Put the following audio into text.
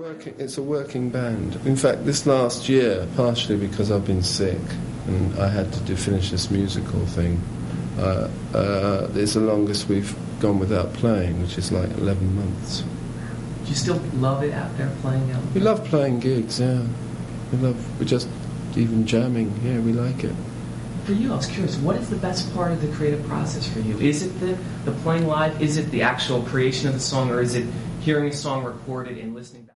It's a working band. In fact, this last year, partially because I've been sick and I had to finish this musical thing, it's the longest we've gone without playing, which is like 11 months. Do you still love it out there playing out? We love playing gigs, yeah. We're just even jamming, yeah, we like it. For you, I was curious, what is the best part of the creative process for you? Is it the playing live? Is it the actual creation of the song? Or is it hearing a song recorded and listening back?